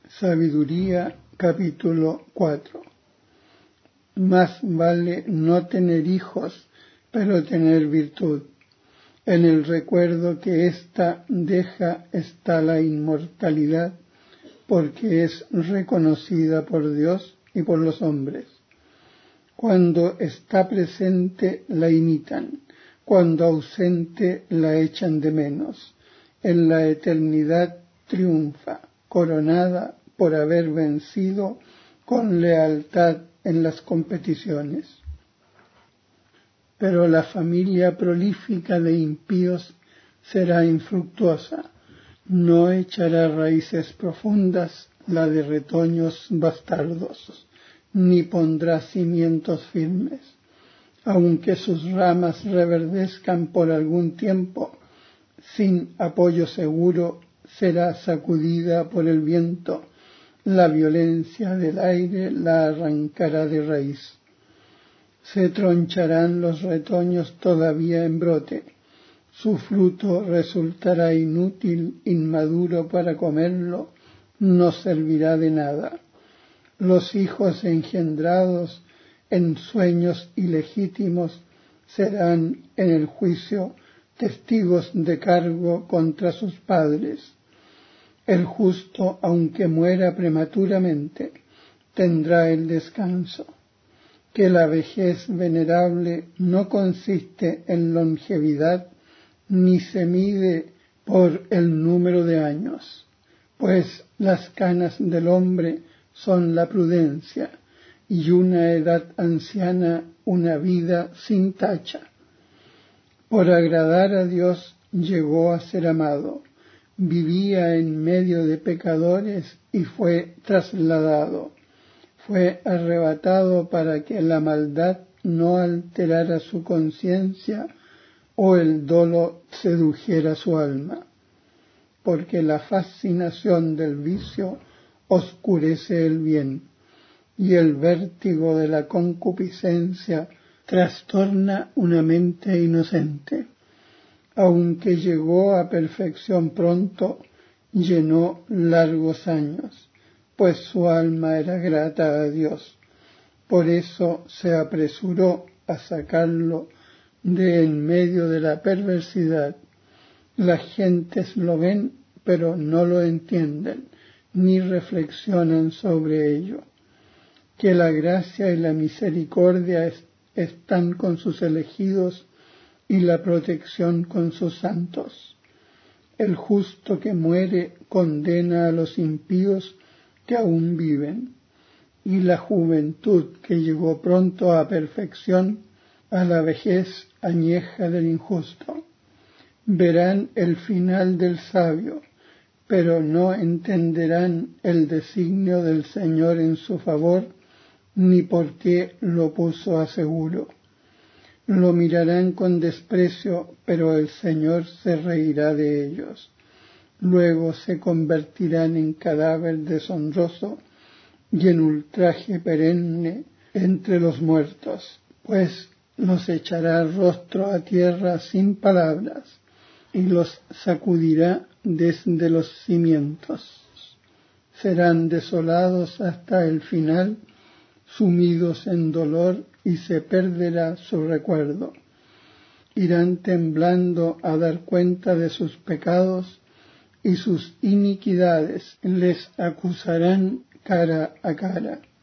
Sabiduría, capítulo 4. Más vale no tener hijos, pero tener virtud. En el recuerdo que ésta deja está la inmortalidad, porque es reconocida por Dios y por los hombres. Cuando está presente la imitan, cuando ausente la echan de menos. En la eternidad triunfa, coronada por haber vencido con lealtad en las competiciones. Pero la familia prolífica de impíos será infructuosa, no echará raíces profundas la de retoños bastardos, ni pondrá cimientos firmes. Aunque sus ramas reverdezcan por algún tiempo, sin apoyo seguro será sacudida por el viento, la violencia del aire la arrancará de raíz. Se troncharán los retoños todavía en brote, su fruto resultará inútil, inmaduro para comerlo, no servirá de nada. Los hijos engendrados en sueños ilegítimos serán en el juicio testigos de cargo contra sus padres. El justo, aunque muera prematuramente, tendrá el descanso. Que la vejez venerable no consiste en longevidad, ni se mide por el número de años, pues las canas del hombre son la prudencia, y una edad anciana una vida sin tacha. Por agradar a Dios llegó a ser amado, vivía en medio de pecadores y fue trasladado. Fue arrebatado para que la maldad no alterara su conciencia o el dolo sedujera su alma, porque la fascinación del vicio oscurece el bien, y el vértigo de la concupiscencia trastorna una mente inocente. Aunque llegó a perfección pronto, llenó largos años, pues su alma era grata a Dios. Por eso se apresuró a sacarlo de en medio de la perversidad. Las gentes lo ven, pero no lo entienden, ni reflexionan sobre ello. Que la gracia y la misericordia están con sus elegidos y la protección con sus santos. El justo que muere condena a los impíos que aún viven, y la juventud que llegó pronto a perfección a la vejez añeja del injusto. Verán el final del sabio, pero no entenderán el designio del Señor en su favor, ni por qué lo puso a seguro. Lo mirarán con desprecio, pero el Señor se reirá de ellos. Luego se convertirán en cadáver deshonroso y en ultraje perenne entre los muertos, pues los echará rostro a tierra sin palabras y los sacudirá desde los cimientos. Serán desolados hasta el final, sumidos en dolor, y se perderá su recuerdo. Irán temblando a dar cuenta de sus pecados, y sus iniquidades les acusarán cara a cara.